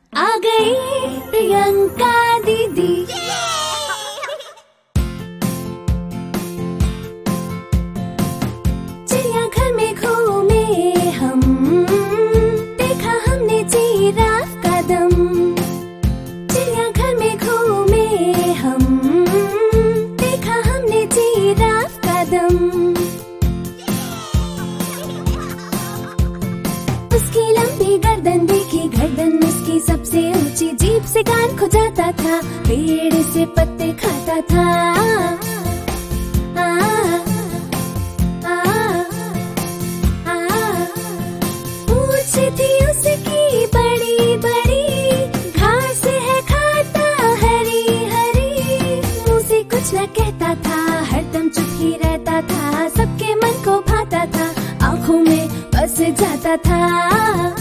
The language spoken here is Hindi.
आ गई प्रियंका दीदी। चिड़ियाघर में घूमे हम, देखा हमने जिराफ का दम। चिड़ियाघर में घूमे हम, देखा हमने जिराफ का दम। उसकी लंबी गर्दन देखी, गर्दन उसकी सबसे ऊंची, जीभ से कान खो जाता था, पेड़ से पत्ते खाता था। पूंछ थी उसकी बड़ी बड़ी, घास है खाता हरी हरी। मुंह से कुछ न कहता था, हरदम चुप ही रहता था, सबके मन को भाता था, आंखों में बस जाता था।